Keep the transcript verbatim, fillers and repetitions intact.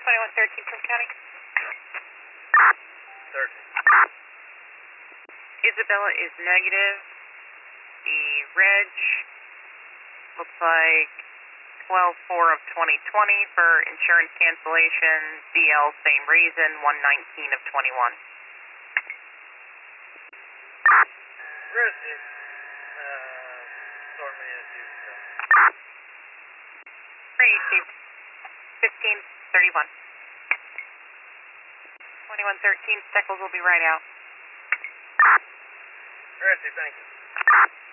twenty-one thirteen, Kern County. thirteen. Isabella is negative. The reg looks like twelve four of twenty twenty for insurance cancellation. D L, same reason, one nineteen of twenty-one. Rosie, uh, storm manager. three two, fifteen thirty-one. twenty-one thirteen, Steckles will be right out. Rosie, thank you.